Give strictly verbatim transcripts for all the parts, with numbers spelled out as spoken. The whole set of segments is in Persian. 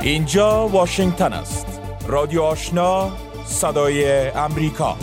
اینجا واشنگتن است. رادیو آشنا، صدای امریکا.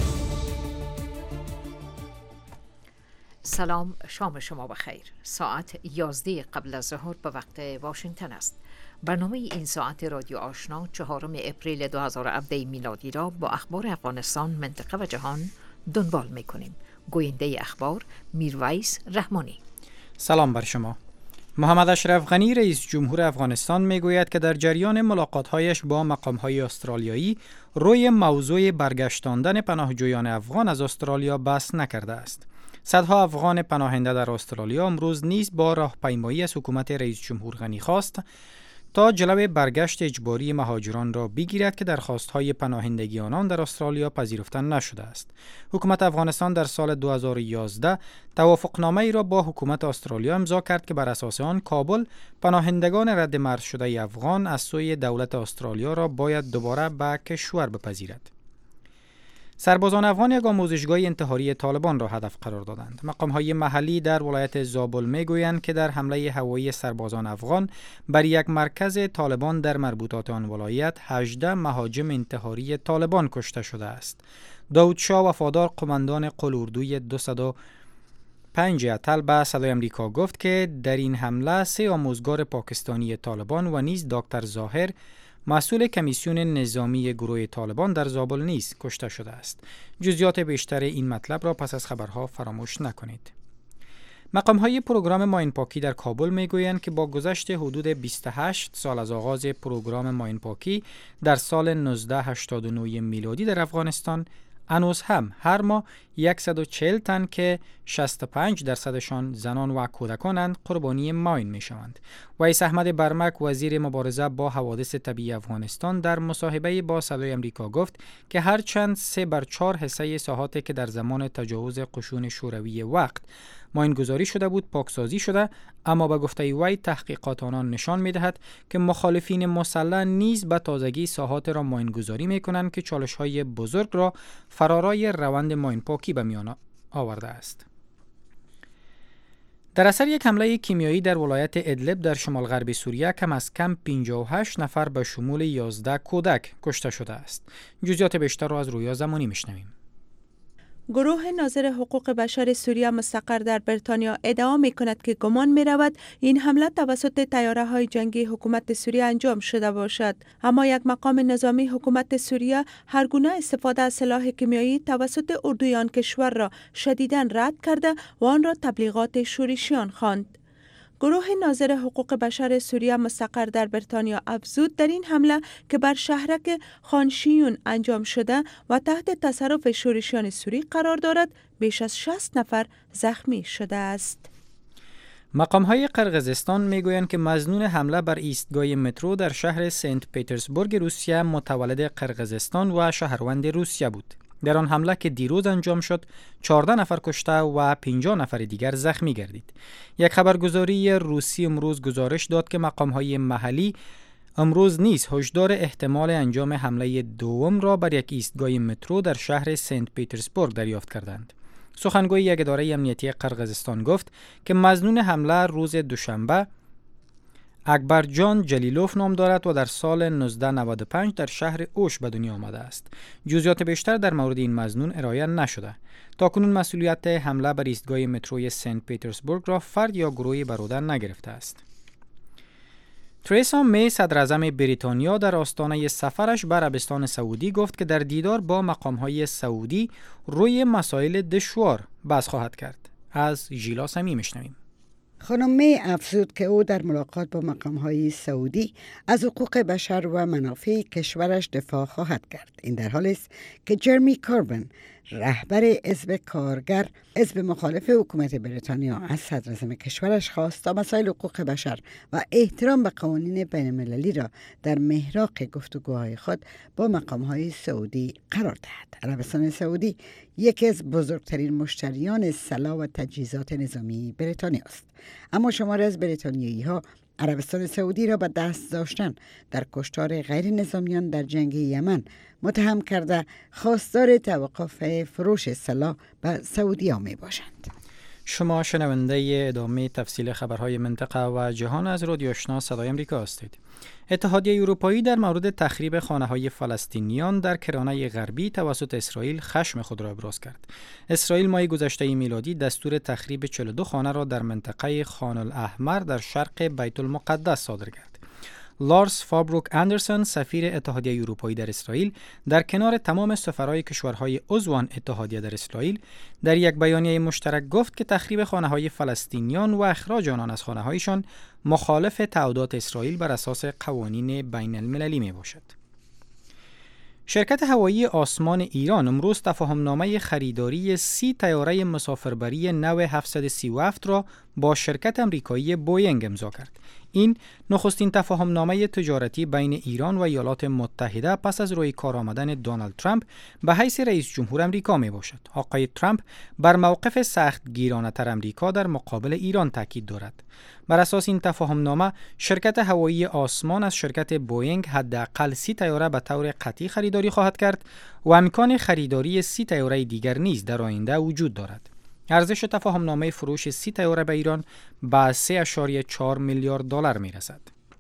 سلام، شام شما بخیر. ساعت یازده قبل از ظهر به وقت واشنگتن است. برنامه این ساعت رادیو آشنا چهارم اپریل دو هزار و هفده میلادی را با اخبار افغانستان، منطقه و جهان دنبال می‌کنیم. گوینده اخبار میرویس رحمانی. سلام بر شما. محمد اشرف غنی رئیس جمهور افغانستان میگوید که در جریان ملاقات‌هایش با مقام‌های استرالیایی روی موضوع برگشتاندن پناهجویان افغان از استرالیا بحث نکرده است. صدها افغان پناهنده در استرالیا امروز نیز با راهپیمایی از حکومت رئیس جمهور غنی خواست تا جلوی برگشت اجباری مهاجران را بگیرد که درخواست‌های پناهندگی آنان در استرالیا پذیرفته نشده است. حکومت افغانستان در سال دو هزار و یازده توافقنامه‌ای را با حکومت استرالیا امضا کرد که بر اساس آن کابل پناهندگان رد مرز شده افغان از سوی دولت استرالیا را باید دوباره به کشور بپذیرد. سربازان افغان یک آموزشگاه انتحاری طالبان را هدف قرار دادند. مقام‌های محلی در ولایت زابل میگویند که در حمله هوایی سربازان افغان بر یک مرکز طالبان در مربوطات آن ولایت هجده مهاجم انتحاری طالبان کشته شده است. داود شاه وفادار قماندان قلاردوی دویست و پنج اتل به صدای امریکا گفت که در این حمله سه آموزگار پاکستانی طالبان و نیز دکتر ظاهر مسئول کمیسیون نظامی گروه طالبان در زابل نیز کشته شده است. جزئیات بیشتر این مطلب را پس از خبرها فراموش نکنید. مقام‌های پروگرام ماین پاکی در کابل میگویند که با گذشت حدود بیست و هشت سال از آغاز پروگرام ماین پاکی در سال نوزده هشتاد و نه میلادی در افغانستان، هنوز هم هر ماه صد و چهل تن که شصت و پنج درصدشان زنان و کودکانند قربانی ماین می شوند. ویس احمد برمک وزیر مبارزه با حوادث طبیعی افغانستان در مصاحبه با صدای امریکا گفت که هرچند سه بر چهار حصه ساحاتی که در زمان تجاوز قشون شوروی وقت ماین گذاری شده بود پاکسازی شده، اما به گفته وی تحقیقات آنان نشان می دهد که مخالفین مسلح نیز به تازگی ساحات را ماین گذاری می کنند که چالش های بزرگ را فرارای روند ماین پاکی به میان آورده است. در اثر یک حمله کیمیایی در ولایت ادلب در شمال غرب سوریه کم از کم پنجاه و هشت نفر به شمول یازده کودک کشته شده است. جزئیات بیشتر را از رویا زمانی میشنویم. گروه ناظر حقوق بشر سوریه مستقر در بریتانیا ادعا می کند که گمان می رود این حمله توسط طیاره های جنگی حکومت سوریه انجام شده باشد، اما یک مقام نظامی حکومت سوریه هر گونه استفاده از سلاح کیمیایی توسط اردوی آن کشور را شدیداً رد کرده و آن را تبلیغات شورشیان خواند. گروه ناظر حقوق بشر سوریه مستقر در بریتانیا افزود در این حمله که بر شهرک خانشیون انجام شده و تحت تصرف شورشیان سوری قرار دارد، بیش از شصت نفر زخمی شده است. مقام‌های قرقیزستان میگویند که مظنون حمله بر ایستگاه مترو در شهر سنت پیترزبورگ روسیه متولد قرقیزستان و شهروند روسیه بود. در آن حمله که دیروز انجام شد، چهارده نفر کشته و پنجاه نفر دیگر زخمی گردید. یک خبرگزاری روسی امروز گزارش داد که مقام‌های محلی امروز نیز هشدار احتمال انجام حمله دوم را بر یک ایستگاه مترو در شهر سنت پیترزبورگ دریافت کردند. سخنگوی یک اداره امنیتی قرقیزستان گفت که مظنون حمله روز دوشنبه اکبرجان جلیلوف نام دارد و در سال نوزده نود و پنج در شهر اوش به دنیا آمده است. جزئیات بیشتر در مورد این مظنون ارائه نشده. تاکنون مسئولیت حمله بر ایستگاه متروی سنت پیترزبورگ را فرد یا گروهی بر عهده نگرفته است. تریسا می صدر اعظم بریتانیا در آستانه سفرش به عربستان سعودی گفت که در دیدار با مقام‌های سعودی روی مسائل دشوار بحث خواهد کرد. از ژیلا سمی میشنویم. خانم می افزود که او در ملاقات با مقام‌های سعودی از حقوق بشر و منافع کشورش دفاع خواهد کرد. این در حالی است که جرمی کوربن، رهبر حزب کارگر، حزب مخالف حکومت بریتانیا، از صدر اعظم کشورش خواست تا مسائل حقوق بشر و احترام به قوانین بین‌المللی را در محراق گفتگوهای خود با مقام‌های سعودی قرار دهد. عربستان سعودی یکی از بزرگترین مشتریان سلاح و تجهیزات نظامی بریتانیا است، اما شماری از بریتانیایی‌ها عربستان سعودی را به دست داشتن در کشتار غیر نظامیان در جنگ یمن متهم کرده خواستار توقف فروش سلاح به سعودی ها می باشند. شما شنونده ادامه تفصیل خبرهای منطقه و جهان از رادیو آشنا صدای آمریکا هستید. اتحادیه اروپایی در مورد تخریب خانه‌های فلسطینیان در کرانه غربی توسط اسرائیل خشم خود را ابراز کرد. اسرائیل ماه گذشته میلادی دستور تخریب چهل و دو خانه را در منطقه خان الاحمر در شرق بیت المقدس صادر کرد. لارس فابروک اندرسون سفیر اتحادیه اروپایی در اسرائیل در کنار تمام سفرای کشورهای عضو اتحادیه در اسرائیل در یک بیانیه مشترک گفت که تخریب خانه‌های فلسطینیان و اخراج آنان از خانه‌هایشان مخالف تعهدات اسرائیل بر اساس قوانین بین المللی می باشد. شرکت هوایی آسمان ایران امروز تفاهمنامه خریداری سی طیاره مسافربری نو هفتصد و سی و هفت را با شرکت امریکایی بوینگ امضا کرد. این نخستین تفاهمنامه تجارتی بین ایران و ایالات متحده پس از روی کار آمدن دونالد ترامپ به حیث رئیس جمهور امریکا می باشد. آقای ترامپ بر موقف سخت گیرانه تر امریکا در مقابل ایران تاکید دارد. بر اساس این تفاهمنامه شرکت هوایی آسمان از شرکت بوینگ حداقل سی طیاره به طور قطعی خریداری خواهد کرد و امکان خریداری سی طیاره دیگر نیز در آینده وجود دارد. ارزش تفاهمنامه فروش سی طیاره به ایران به سه و چهار میلیارد دلار می رسد.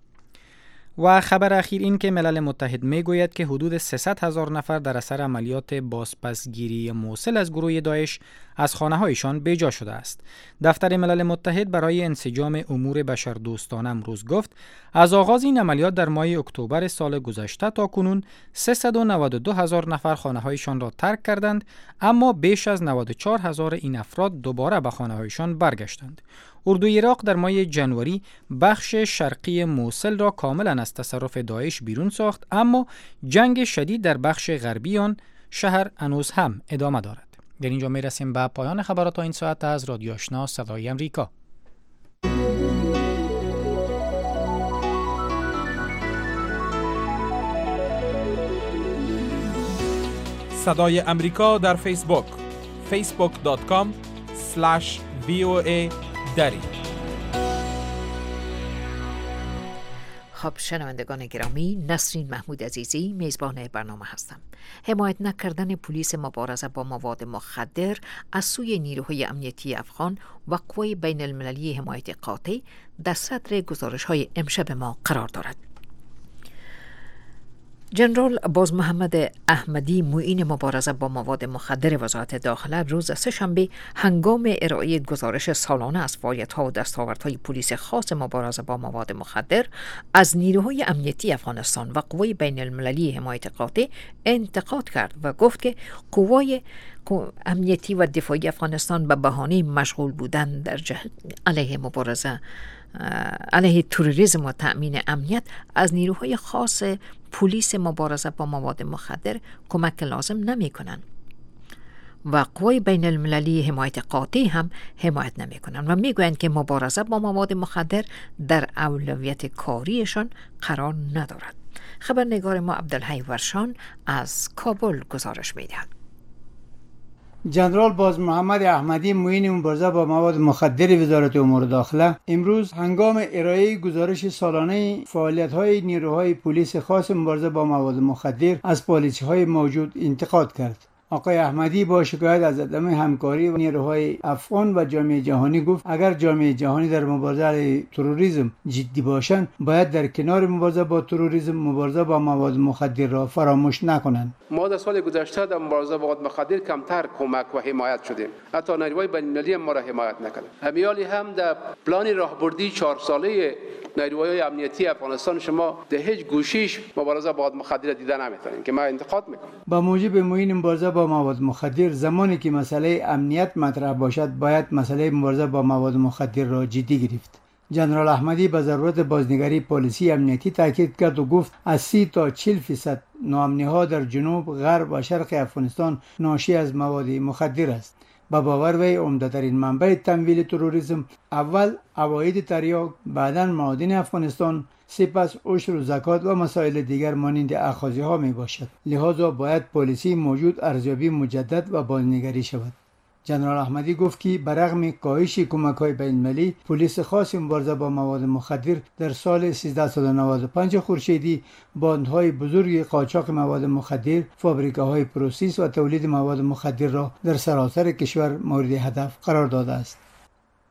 و خبر اخیر این که ملل متحد می گوید که حدود سیصد هزار نفر در اثر عملیات بازپسگیری موصل از گروه داعش از خانه‌هایشان بیجا شده است. دفتر ملل متحد برای انسجام امور بشردوستانه امروز گفت از آغاز این عملیات در ماه اکتبر سال گذشته تا کنون سیصد و نود و دو هزار نفر خانه‌هایشان را ترک کردند، اما بیش از نود و چهار هزار این افراد دوباره به خانه‌هایشان برگشتند. اردوی عراق در ماه جنوری بخش شرقی موصل را کاملا از تصرف داعش بیرون ساخت، اما جنگ شدید در بخش غربی آن شهر هنوز هم ادامه دارد. در اینجا می رسیم به پایان خبرات این ساعت از رادیو آشنا صدای امریکا. صدای امریکا در فیسبوک فیسبوک دات کام اسلش وی او ای دری. خب شنوندگان گرامی، نسرین محمود عزیزی میزبان برنامه هستم. حمایت نکردن پلیس مبارزه با مواد مخدر از سوی نیروهای امنیتی افغان و قوای بین المللی حمایت قاطع در صدر گزارش های امشب ما قرار دارد. جنرال باز محمد احمدی معین مبارزه با مواد مخدر وزارت داخله روز سه‌شنبه هنگام ارائه گزارش سالانه از فعالیت‌ها و دستاوردهای پلیس خاص مبارزه با مواد مخدر از نیروهای امنیتی افغانستان و قوای بین المللی حمایت قاطع انتقاد کرد و گفت که قوای امنیتی و دفاعی افغانستان به بهانه مشغول بودن در جهت علیه مبارزه علیه تروریسم و تأمین امنیت از نیروهای خاص پلیس مبارزه با مواد مخدر کمک لازم نمی کنند و قوای بین المللی حمایت قاطع هم حمایت نمی کنند و می گویند که مبارزه با مواد مخدر در اولویت کاریشان قرار ندارد. خبرنگار ما عبدالحی ورشان از کابل گزارش می دهد. جنرال باز محمد احمدی معین مبارزه با مواد مخدر وزارت امور داخله امروز هنگام ارائه گزارش سالانه فعالیت‌های نیروهای پلیس خاص مبارزه با مواد مخدر از پالیسی‌های موجود انتقاد کرد. آقای احمدی با شکایت از عدم همکاری و نیروهای افغان و جامعه جهانی گفت اگر جامعه جهانی در مبارزه علیه تروریسم جدی باشند باید در کنار مبارزه با تروریسم مبارزه با مواد مخدر را فراموش نکنند. ما در سال گذشته در مبارزه با مواد مخدر کمتر کمک و حمایت شدیم، حتی نیروهای بین‌المللی ما را حمایت نکردند. همیالی هم در پلان راهبردی چهار ساله نیروهای امنیتی افغانستان شما در هیچ گوشیش مبارزه با مواد مخدر دیده نمیتونید که ما انتقاد میکنم. با موجب معین مبارزه با مواد مخدر زمانی که مسئله امنیت مطرح باشد باید مسئله مبارزه با مواد مخدر را جدی گرفت. جنرال احمدی به ضرورت بازنگری پالیسی امنیتی تاکید کرد و گفت از سی تا چهل فیصد ناامنی‌ها در جنوب، غرب و شرق افغانستان ناشی از مواد مخدر است. با باور وی عمده‌ترین منبع تمویل تروریسم اول عواید تریاک، بعداً معادن افغانستان، سپس عشر و زکات و مسائل دیگر مانند اخاذی‌ها می باشد. لذا باید پالیسی موجود ارزیابی مجدد و بازنگری شود. جنرال احمدی گفت که برغم کاهش کمک‌های بین‌المللی پلیس خاص مبارزه با مواد مخدر در سال سیزده و نود و پنج خورشیدی باندهای بزرگ قاچاق مواد مخدر، فابریکه‌های پروسس و تولید مواد مخدر را در سراسر کشور مورد هدف قرار داده است.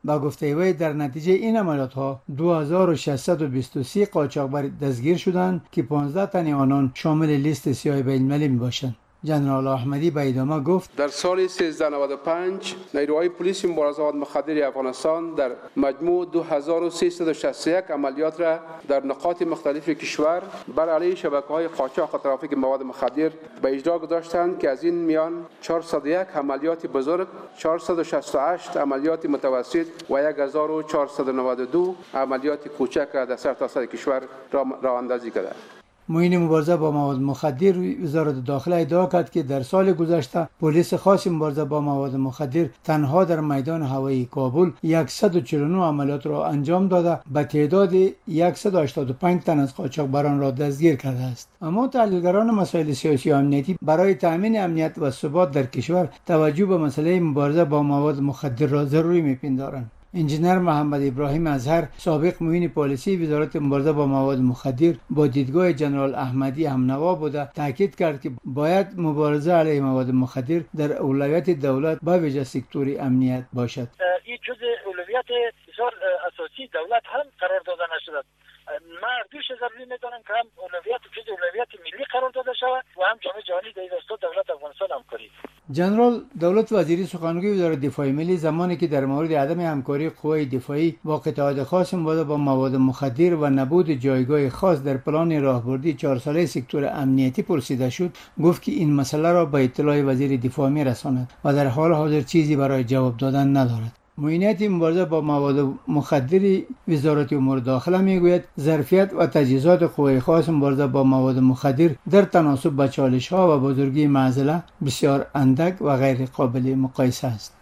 با گفته وی در نتیجه این عملیات ها دو هزار و ششصد و بیست و سه قاچاقبر دستگیر شدند که پانزده تن آنان شامل لیست سیاه بین‌المللی میباشند. جنرال احمدی به ادامه گفت در سال سیزده نود و پنج نیروهای پلیس مبارزه مواد مخدر افغانستان در مجموع دو هزار و سیصد و شصت و یک عملیات را در نقاط مختلف کشور بر علیه شبکه‌های قاچاق و ترافیک مواد مخدر به اجرا گذاشتند که از این میان چهارصد و یک عملیات بزرگ، چهارصد و شصت و هشت عملیات متوسط و هزار و چهارصد و نود و دو عملیات کوچک را در سرتاسر کشور راه اندازی کرده. معین مبارزه با مواد مخدر وزارت داخله ادعا کرد که در سال گذشته پلیس خاص مبارزه با مواد مخدر تنها در میدان هوایی کابل صد و چهل و نه عملیات را انجام داده به تعداد صد و هشتاد و پنج تن از قاچاقبران را دستگیر کرده است. اما تحلیلگران مسائل سیاسی و امنیتی برای تامین امنیت و ثبات در کشور توجه به مسئله مبارزه با مواد مخدر را ضروری می‌پندارند. انجینر محمد ابراهیم اظهر سابق معین پالیسی وزارت مبارزه با مواد مخدر با دیدگاه جنرال احمدی همنوا بوده تاکید کرد که باید مبارزه علیه مواد مخدر در اولویت دولت با ویژه سکتور امنیت باشد. این جزء اولویت بسیار اساسی دولت هم قرار داده نشده. ما اردوش ضروری میدانم که هم اولویت جزء اولویت ملی قرار داده شود و هم جامعه جهانی در این دولت افغانستان همکاری. جنرال دولت وزیری سخنگوی وزارت دفاع ملی زمانی که در مورد عدم همکاری قوای دفاعی با قطاعات خاص مبارزه با مواد مخدر و نبود جایگاه خاص در پلان راهبردی چهار ساله سکتور امنیتی پرسیده شد، گفت که این مسئله را به اطلاع وزیر دفاع می‌رساند و در حال حاضر چیزی برای جواب دادن ندارد. معینات مبارزه با مواد مخدر وزارت امور داخله میگوید ظرفیت و تجهیزات قوای خاص مبارزه با مواد مخدر در تناسب با چالش‌ها و بزرگی معضله بسیار اندک و غیر قابل مقایسه است.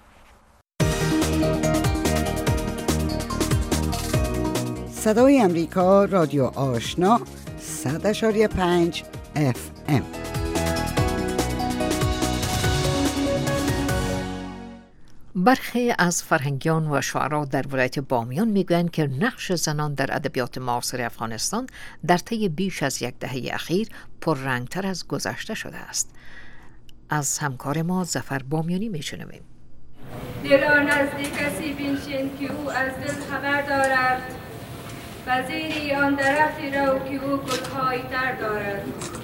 صدای امریکا رادیو آشنا صد و پنج اف ام. برخی از فرهنگیان و شاعران در ولایت بامیان میگویند که نقش زنان در ادبیات معاصر افغانستان در طی بیش از یک دهه اخیر پررنگتر از گذشته شده است. از همکار ما ظفر بامیانی میشنویم. دلا نزدیک کسی بینشین که او از دل خبر دارد و زیری آن درختی رو که او گل‌هایی در دارد.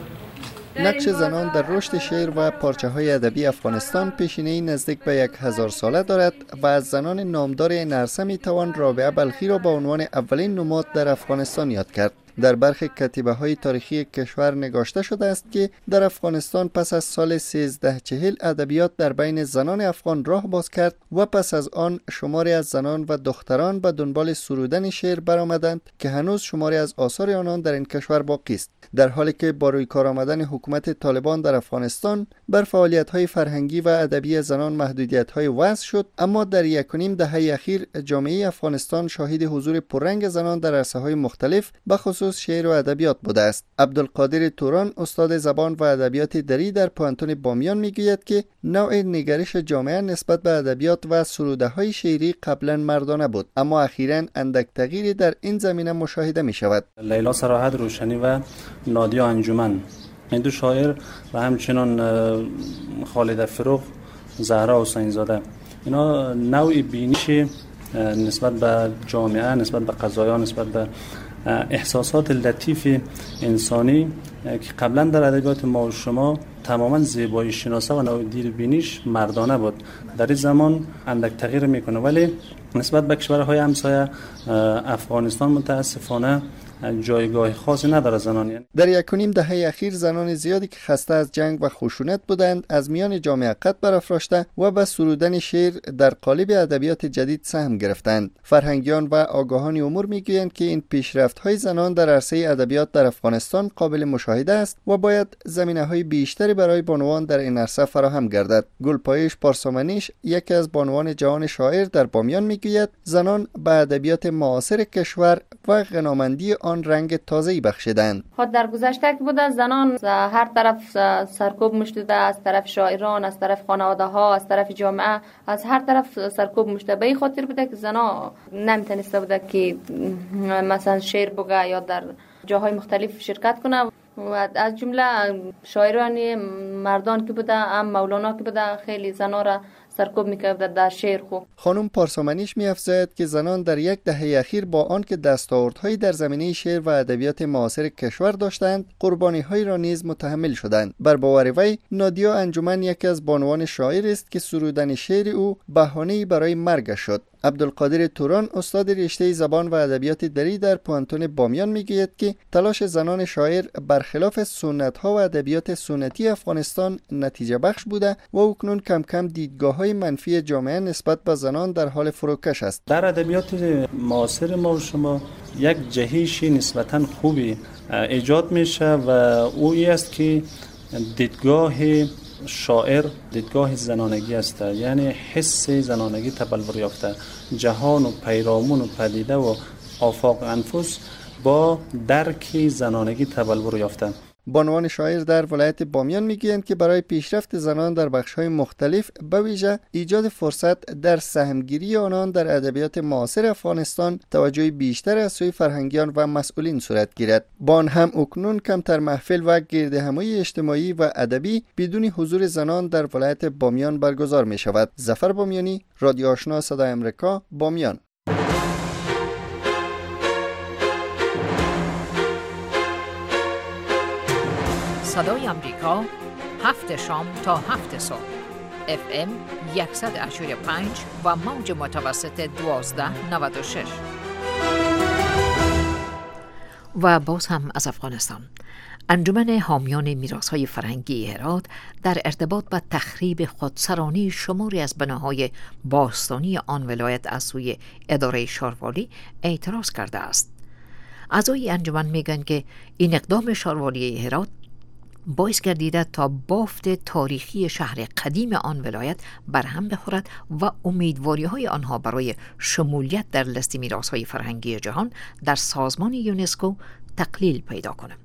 نقش زنان در رشد شعر و پارچه های ادبی افغانستان پیشینه‌ای نزدیک به یک هزار ساله دارد و از زنان نامدار نرسه می توان رابعه بلخی را به عنوان اولین نماد در افغانستان یاد کرد. در برخی کتیبه های تاریخی کشور نگاشته شده است که در افغانستان پس از سال سیزده چهل ادبیات در بین زنان افغان راه باز کرد و پس از آن شماری از زنان و دختران به دنبال سرودن شعر برآمدند که هنوز شماری از آثار آنان در این کشور باقی است. در حالی که با روی کار آمدن حکومت طالبان در افغانستان بر فعالیت‌های فرهنگی و ادبی زنان محدودیت‌های وضع شد، اما در یک و نیم دهه اخیر جامعه افغانستان شاهد حضور پررنگ زنان در عرصه‌های مختلف به خصوص شعر و ادبیات بوده است. عبدالقادر توران استاد زبان و ادبیات دری در پوهنتون بامیان میگوید که نوع نگرش جامعه نسبت به ادبیات و سروده‌های شعری قبلا مردانه بود، اما اخیراً اندک تغییری در این زمینه مشاهده می‌شود. لیلا صراحت روشنی و نادیه انجمن، این دو شاعر و همچنان خالد فروغ، زهرا حسین زاده، اینا نوع بینش نسبت به جامعه، نسبت به قضایا، نسبت به احساسات لطیف انسانی که قبلا در ادبیات ما و شما تماما زیبایی شناسه و نوع دید بینیش مردانه بود، در این زمان اندک تغییر میکنه، ولی نسبت به کشورهای همسایه افغانستان متاسفانه جایگاه خاصی نداره زنان. در یک و نیم دهه اخیر زنان زیادی که خسته از جنگ و خشونت بودند از میان جامعه قد برافراشته و به سرودن شعر در قالب ادبیات جدید سهم گرفتند. فرهنگیان و آگاهان امور میگویند که این پیشرفت‌های زنان در عرصه ادبیات در افغانستان قابل مشاهده است و باید زمینه‌های بیشتری برای بانوان در این عرصه فراهم گردد. گلپایش پارسامنیش، یکی از بانوان جهان شاعر در بامیان میگوید زنان به ادبیات معاصر کشور و غنامندی آن رنگ تازه‌ای بخشیدند. خود در گذشته که بود زنان هر طرف سرکوب می‌شده، از طرف شاعران، از طرف خانواده‌ها، از طرف جامعه، از هر طرف سرکوب می‌شده. به این خاطر بوده که زنان نمی‌تونسته بوده که مثلا شعر بگه یا در جاهای مختلف شرکت کنه و از جمله شاعران مردان که بوده، هم مولانا که بوده، خیلی زنا را سرکوب میکرد در شعر خو. خانم پارسامنیش می‌افزاید که زنان در یک دهه اخیر با آنکه دستاوردهایی در زمینه شعر و ادبیات معاصر کشور داشتند، قربانی‌هایی را نیز متحمل شدند. بر باور وی، نادیا انجمن یکی از بانوان شاعر است که سرودن شعر او بهانه‌ای برای مرگ شد. عبدالقادر توران استاد رشته زبان و ادبیات دری در پوانتون بامیان میگوید که تلاش زنان شاعر برخلاف سنت‌ها و ادبیات سنتی افغانستان نتیجه بخش بوده و اکنون کم کم دیدگاه‌های منفی جامعه نسبت به زنان در حال فروکش است. در ادبیات معاصر ما و شما یک جهش نسبتاً خوبی ایجاد میشه و او این است که دیدگاه شاعر دیدگاه زنانگی است، یعنی حس زنانگی تبلور یافته، جهان و پیرامون و پدیده و آفاق انفس با درک زنانگی تبلور یافته. بانوان شاعر در ولایت بامیان میگویند که برای پیشرفت زنان در بخش‌های مختلف به ویژه ایجاد فرصت در سهمگیری آنان در ادبیات معاصر افغانستان توجه بیشتر از سوی فرهنگیان و مسئولین صورت گیرد. با آن هم اکنون کمتر محفل و گردهمایی اجتماعی و ادبی بدون حضور زنان در ولایت بامیان برگزار می شود. ظفر بامیانی، رادیو آشنا صدای آمریکا، بامیان. صدای آمریکا، هفت شام تا هفت صبح، اف ام صد و هشت و پنج و موج متوسط دوازده نود و شش. و باز هم از افغانستان. انجمن حامیان میراث‌های فرهنگی هرات در ارتباط با تخریب خودسرانه شماری از بناهای باستانی آن ولایت از سوی اداره شاروالی اعتراض کرده است. اعضای انجمن میگن که این اقدام شاروالی هرات باعث گردیده تا بافت تاریخی شهر قدیم آن ولایت برهم بخورد و امیدواری‌های آنها برای شمولیت در لیست میراث‌های فرهنگی جهان در سازمان یونسکو تقلیل پیدا کنند.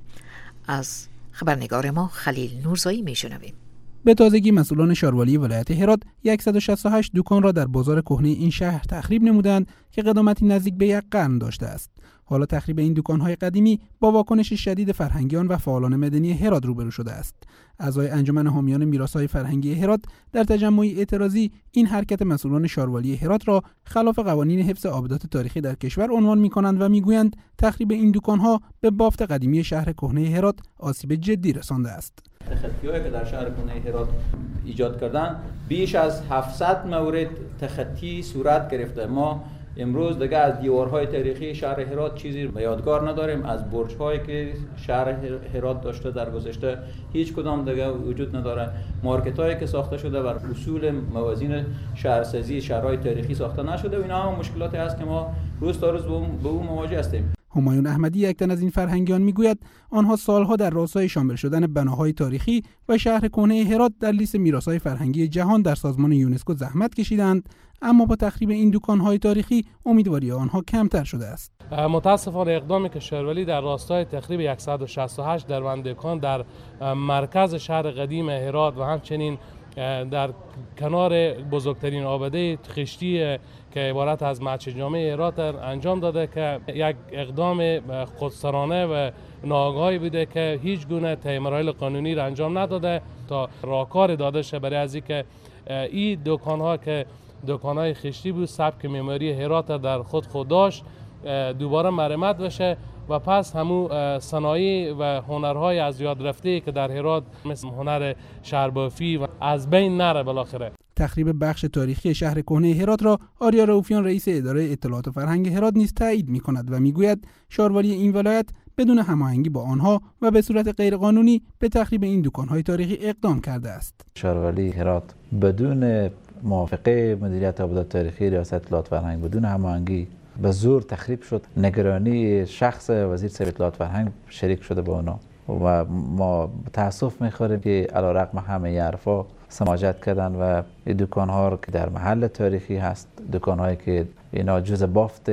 از خبرنگار ما خلیل نورزایی میشنویم. به تازگی مسئولان شاروالی ولایت هرات صد و شصت و هشت دکان را در بازار کهنه این شهر تخریب نمودند که قدامتی نزدیک به یک قرن داشته است. حالا تخریب این دکان‌های قدیمی با واکنش شدید فرهنگیان و فعالان مدنی هرات روبرو شده است. اعضای انجمن حامیان میراث‌های فرهنگی هرات در تجمعی اعتراضی این حرکت مسئولان شاروالی هرات را خلاف قوانین حفظ آبدات تاریخی در کشور عنوان می‌کنند و می‌گویند تخریب این دکان‌ها به بافت قدیمی شهر کهنه هرات آسیب جدی رسانده است. تخطی‌هایی که در شهر کهنه هرات ایجاد کردن بیش از هفتصد مورد تخطی صورت گرفته. ما امروز دیگه از دیوارهای تاریخی شهر هرات چیزی به یادگار نداریم. از برج‌هایی که شهر هرات داشته در گذشته هیچ کدام دیگه وجود نداره. مارکت‌هایی که ساخته شده بر اصول موازین شهرسازی شهرهای تاریخی ساخته نشده و اینا هم مشکلاتی هست که ما روز تا روز به اون مواجه هستیم. همایون احمدی یک تن از این فرهنگیان میگوید آنها سالها در راستای شامل شدن بناهای تاریخی و شهر کهنه هرات در لیست میراث‌های فرهنگی جهان در سازمان یونسکو زحمت کشیدند، اما با تخریب این دکان‌های تاریخی امیدواری آنها کمتر شده است. متاسفانه اقدامی که شاروالی در راستای تخریب صد و شصت و هشت دروندکان در مرکز شهر قدیم هرات و همچنین در کنار بزرگترین آباده خشتی که عبارت از مسجد جامع هرات انجام داده که یک اقدام خودسرانه و ناآگاهی بوده که هیچ گونه طی مراحل قانونی را انجام نداده تا راهکار داده شه برای از اینکه این دکان‌ها که دکان‌های خشتی بود سبک معماری هرات در خود خود داشت دوباره مرمت بشه و پس همو صنایع و هنرهای از یاد رفته که در هرات مثل هنر شهربافی و از بین نره بالاخره. تخریب بخش تاریخی شهر کهنه هرات را آریا رؤوفیان رئیس اداره اطلاعات و فرهنگ هرات نیز تایید می‌کند و میگوید شاروالی این ولایت بدون هماهنگی با آنها و به صورت غیرقانونی به تخریب این دکان‌های تاریخی اقدام کرده است. شاروالی هرات بدون موافقه مدیریت آبادات تاریخی ریاست اطلاعات فرهنگ بدون هماهنگی به زور تخریب شد. نگرانی شخص وزیر صاحب اطلاعات فرهنگ شریک شده با اونا و ما تاسف می‌خوریم که علیرغم همه حرفا سماجت کردن و این دکان‌ها که در محل تاریخی هست، دکان‌هایی که اینا جزء بافت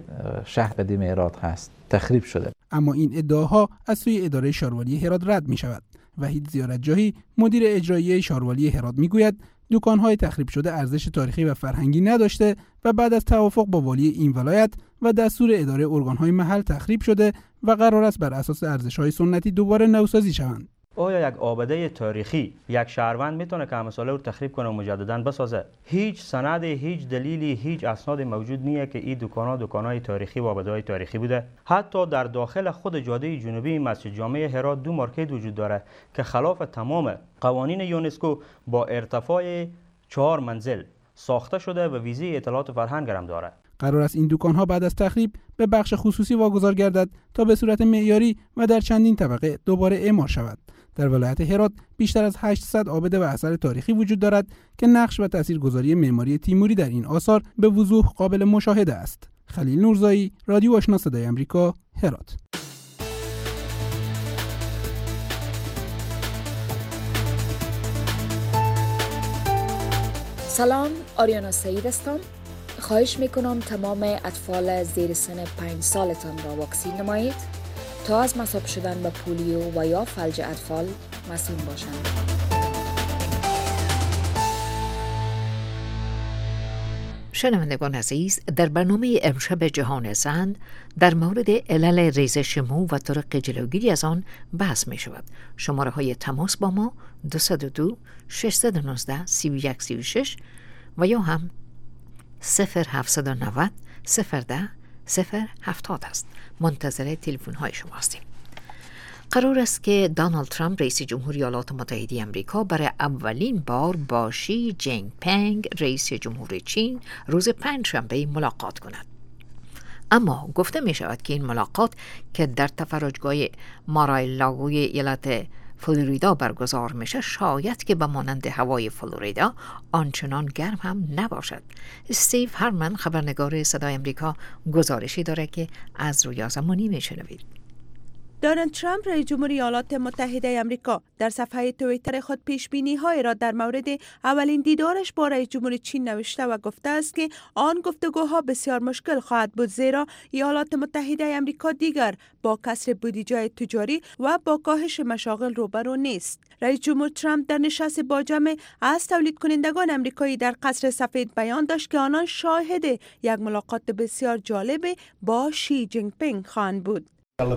شهر قدیم هرات هست، تخریب شده. اما این ادعاها از سوی اداره شاروالی هرات رد می‌شود. وحید زیارتجاهی مدیر اجرایی شاروالی هرات میگوید دکان‌های تخریب شده ارزش تاریخی و فرهنگی نداشته و بعد از توافق با والی این ولایت و دستور اداره ارگان‌های محل تخریب شده و قرار است بر اساس ارزش‌های سنتی دوباره نوسازی شوند. آیا یک آباده تاریخی یک شهروند میتونه که مسئله رو تخریب کنه و مجددا بسازه؟ هیچ سند، هیچ دلیلی، هیچ اسناد موجود نیه که این دکان‌ها دکان‌های تاریخی و آباده‌های تاریخی بوده. حتی در داخل خود جاده جنوبی مسجد جامع هرات دو مارکت وجود داره که خلاف تمام قوانین یونسکو با ارتفاع چهار منزل ساخته شده و ویزه اطلاعات و فرهنگ هم داره. قرار است این دکان‌ها بعد از تخریب به بخش خصوصی واگذار گردد تا به صورت معیاری و در چندین طبقه دوباره اعمار شود. در ولایت هرات بیشتر از هشتصد آبده و اثر تاریخی وجود دارد که نقش و تاثیرگذاری معماری تیموری در این آثار به وضوح قابل مشاهده است. خلیل نورزایی، رادیو آشنا صدای آمریکا، هرات. سلام، آریانا سعید هستم. خواهش میکنم تمام اطفال زیر سن پنج سالتان را واکسین نمایید تا از مصاب شدن به پولیو و یا فلج اطفال مسئول باشند. شنوندگان عزیز، در برنامه امشب جهان زن در مورد علل ریزش مو و طرق جلوگیری از آن بحث می شود. شماره های تماس با ما دو صفر دو شش یک نه سه یک سه شش و یا هم صفر هفت نه صفر صفر ده صفر هفتاد است. منتظر تلفن های شما هستیم. قرار است که دونالد ترامپ رئیس جمهوری ایالات متحده آمریکا برای اولین بار با شی جین پینگ رئیس جمهوری چین روز پنجشنبه ملاقات کند. اما گفته می شود که این ملاقات که در تفرجگاه مارا-ا-لاگوی ایالت فلوریدا برگزار میشه شاید که به مانند هوای فلوریدا آنچنان گرم هم نباشد. استیو هرمن خبرنگار صدای آمریکا گزارشی داره که از رویا زمانی میشنوید. دونالد ترامپ رئیس جمهوری ایالات متحده آمریکا در صفحه توییتر خود پیشبینی‌های را در مورد اولین دیدارش با رئیس جمهوری چین نوشته و گفته است که آن گفتگوها بسیار مشکل خواهد بود، زیرا ایالات متحده آمریکا دیگر با کسر بودجه تجاری و با کاهش مشاغل روبرو نیست. رئیس جمهور ترامپ در نشست با جمع از تولید کنندگان آمریکایی در قصر سفید بیان داشت که آنان شاهد یک ملاقات بسیار جالب با شی جین پینگ خواهند بود.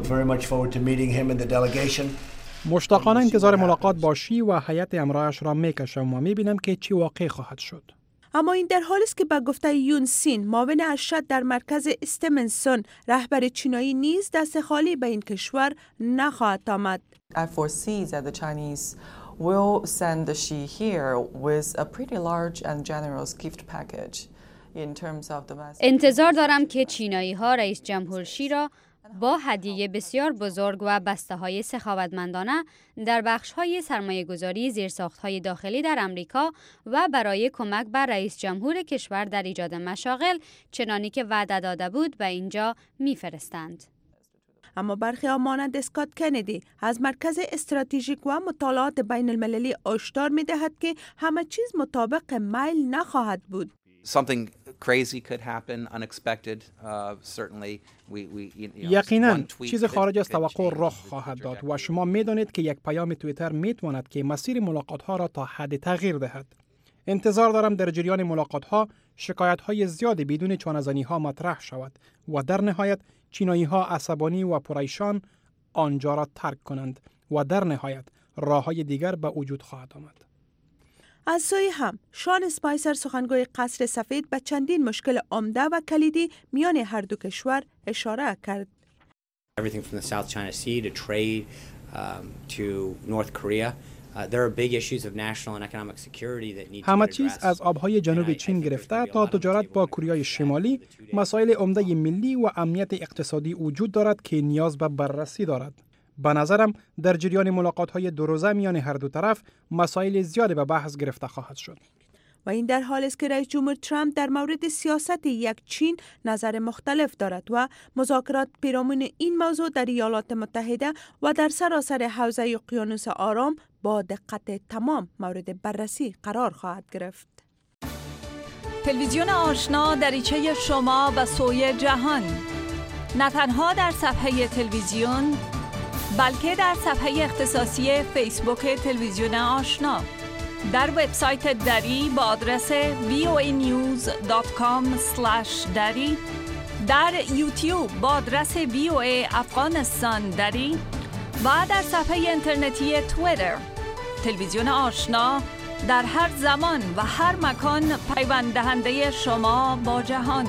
مشتاقانه انتظار ملاقات با شی و هیئت همراهش را میکشم و میبینم که چی واقع خواهد شد. اما این در حالی است که به گفته یون سین معاون ارشد در مرکز استیمنسون رهبر چینایی نیز دست خالی به این کشور نخواهد آمد. I foresee that the Chinese will send the Xi here with a pretty large and generous gift package in terms of the انتظار دارم که چینایی ها رئیس جمهور شی را با هدیه بسیار بزرگ و بسته های سخاوتمندانه در بخش های سرمایه گذاری زیرساخت های داخلی در امریکا و برای کمک بر رئیس جمهور کشور در ایجاد مشاغل چنانی که وعده داده بود به اینجا میفرستند. اما برخی ها مانند اسکات کندی از مرکز استراتژیک و مطالعات بین المللی هشدار می دهد که همه چیز مطابق میل نخواهد بود. Something crazy could happen, unexpected. Uh, certainly, we, we, you know, یقینا چیز خارج از توقع رخ خواهد داد و شما میدانید که یک پیام توییتر میتواند که مسیر ملاقات ها را تا حد تغییر دهد. انتظار دارم در جریان ملاقات ها شکایت های زیادی بدون چانه‌زنی ها مطرح شود و در نهایت چینایی ها عصبانی و پریشان آنجا را ترک کنند و در نهایت راه های دیگر به وجود خواهد آمد. از سوی هم شان اسپایسر سخنگوی قصر سفید به چندین مشکل عمده و کلیدی میان هر دو کشور اشاره کرد. Everything from the South China Sea to trade um, to North Korea. Uh, there are big issues of national and economic security that need to be همه addressed. چیز از آبهای جنوب چین گرفته تا تجارت با کره شمالی مسائل عمده ملی و امنیت اقتصادی وجود دارد که نیاز به بررسی دارد. به نظرم در جریان ملاقات‌های دو روزه میان هر دو طرف مسائل زیادی به بحث گرفته خواهد شد. و این در حالی است که رئیس جمهور ترامپ در مورد سیاست یک چین نظر مختلف دارد و مذاکرات پیرامون این موضوع در ایالات متحده و در سراسر حوزه اقیانوس آرام با دقت تمام مورد بررسی قرار خواهد گرفت. تلویزیون آشنا دریچه شما به سوی جهان، نه تنها در صفحه تلویزیون بلکه در صفحه اختصاصی فیسبوک تلویزیون آشنا، در وبسایت دری با آدرس وی او ای نیوز دات کام اسلش دری، در یوتیوب با آدرس وی او ای افغانستان دری و در صفحه اینترنتی توییتر. تلویزیون آشنا در هر زمان و هر مکان پیوند دهنده شما با جهان.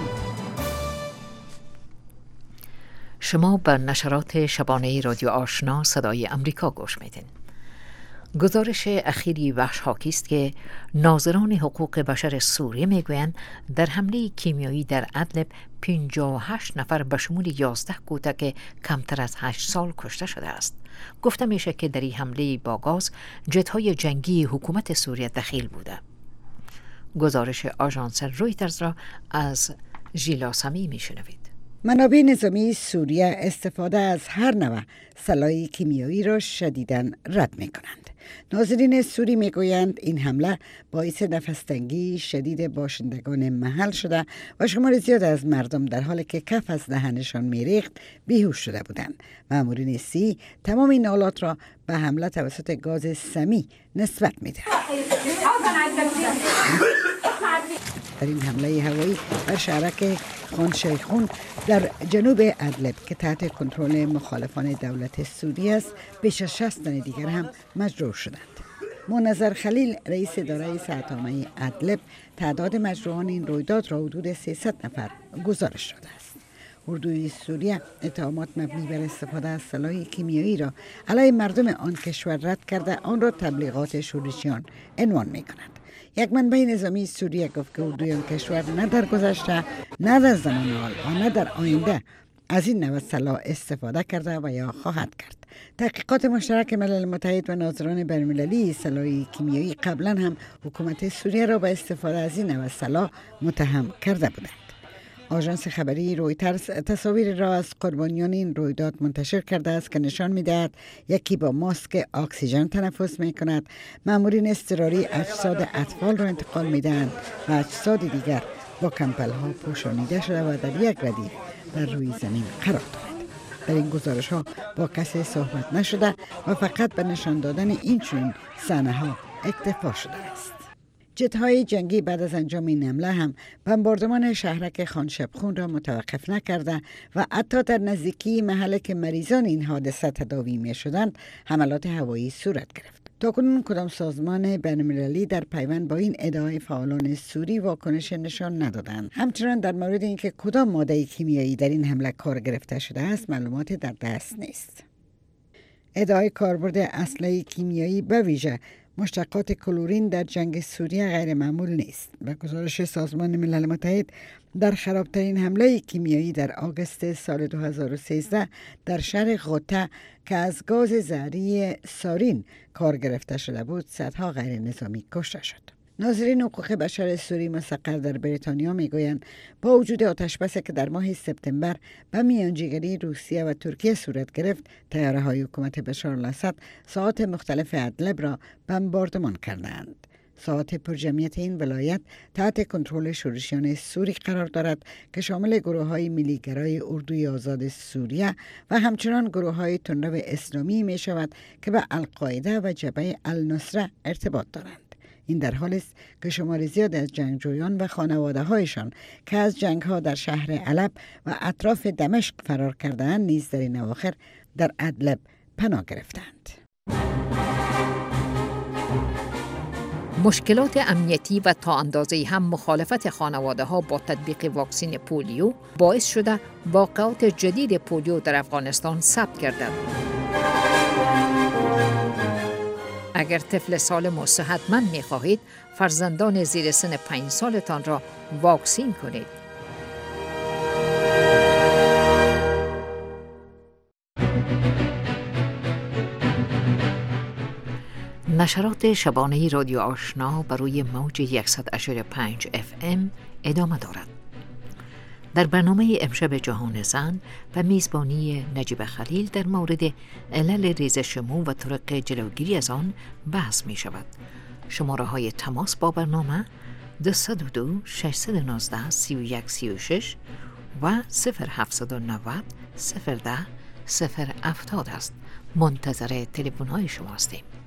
شما به نشرات شبانه رادیو آشنا صدای امریکا گوش میدین. گزارش اخیری وحش حاکی است که ناظران حقوق بشر سوریه میگویند در حمله کیمیایی در ادلب پنجاه و هشت نفر به شمول یازده کودک کمتر از هشت سال کشته شده است. گفته میشه که در این حمله با گاز جت‌های جنگی حکومت سوریه دخیل بوده. گزارش آژانس رویترز را از ژیلا سمی میشنوید. منابع نظامی سوریه استفاده از هر نوع سلاح کیمیایی را شدیداً رد می کنند. ناظرین سوری می گویند این حمله باعث نفس‌تنگی شدید باشندگان محل شده و شمار زیاد از مردم در حالی که کف از دهنشان می ریخت بیهوش شده بودند. مامورین سی تمام این حالات را به حمله توسط گاز سمی نسبت می دهند. در این حمله هوایی بر شهرک خان شیخون در جنوب ادلب که تحت کنترل مخالفان دولت سوریه است، بیش از شصت تن دیگر هم مجروح شدند. منظر خلیل رئیس اداره صحت‌عامه ادلب تعداد مجروحان این رویداد را حدود سیصد نفر گزارش داده است. اردوی سوریه اتهامات مبنی بر استفاده از سلاح کیمیایی را علیه مردم آن کشور رد کرده آن را تبلیغات شورشیان عنوان می‌کند. یک منبع نظامی سوریه گفت که اردوی آن کشور نه در گذشته نه در زمان حال و نه در آینده از این نوع سلاح استفاده کرده و یا خواهد کرد. تحقیقات مشترک ملل متحد و ناظران بین‌المللی سلاح کیمیایی قبلا هم حکومت سوریه را به استفاده از این نوع سلاح متهم کرده بودند. آژانس خبری رویترز تصاویر را از قربانیان این رویداد منتشر کرده است که نشان می‌دهد یکی با ماسک اکسیژن تنفس می‌کند، مامورین اضطراری اجساد اطفال را انتقال می‌دهند و اجساد دیگر با کمپل‌ها پوشانیده شده و در یک ردیف در روی زمین قرار دارد. در این گزارش‌ها با کسی صحبت نشده و فقط به نشان دادن این چنین صحنه‌ها اکتفا شده است. جت‌های جنگی بعد از انجام این حمله هم بمباردمان شهرک خان شبخون را متوقف نکرده و حتی در نزدیکی محلی که مریضان این حادثه تداوی می شدند حملات هوایی صورت گرفت. تاکنون کدام سازمان بین‌المللی در پیوند با این ادعای فعالان سوری واکنش نشان ندادند. همچنان در مورد اینکه کدام ماده کیمیایی در این حمله کار گرفته شده است معلوماتی در دست نیست. ادعای کاربرد اسلحه کیمیایی به ویژه مشتقات کلورین در جنگ سوریه غیر معمول نیست. به گزارش سازمان ملل متحد در خرابترین حمله کیمیایی در آگوست سال دو هزار و سیزده در شهر غوطه که از گاز زهری سارین کار گرفته شده بود صدها غیر نظامی کشته شد. ناظرین حقوق بشر سوری مستقر در بریتانیا میگویند با وجود آتشبسی که در ماه سپتامبر به میانجیگری روسیه و ترکیه صورت گرفت، طیاره های حکومت بشار الاسد ساعات مختلف ادلب را بمباردمان کردند. ساعات پرجمعیت این ولایت تحت کنترل شورشیان سوری قرار دارد که شامل گروه های ملیگرای اردوی آزاد سوریه و همچنان گروه های تندرو اسلامی می شود که به القاعده و جبهه النصره ارتباط دارند. این در حالی است که شمار زیاد از جنگجویان و خانواده هایشان که از جنگ ها در شهر علب و اطراف دمشق فرار کرده‌اند نیز در این اواخر در ادلب پناه گرفتند. مشکلات امنیتی و تا اندازه‌ای هم مخالفت خانواده ها با تطبیق واکسن پولیو باعث شده واقعات جدید پولیو در افغانستان ثبت گردد. اگر طفل سالم و صحتمند می خواهید، فرزندان زیر سن پنج سالتان را واکسین کنید. نشرات شبانه رادیو آشنا بر روی موج صد و پنج اف ام ادامه دارد. در برنامه امشب جهان زن و میزبانی نجیب خلیل در مورد علل ریزش مو و طرق جلوگیری از آن بحث می شود. شماره های تماس با برنامه دو صفر دو شش یک نه سه یک سه شش و صفر هفت نه صفر صفر ده صفر هفتاد است. منتظر تلفن های شما هستیم.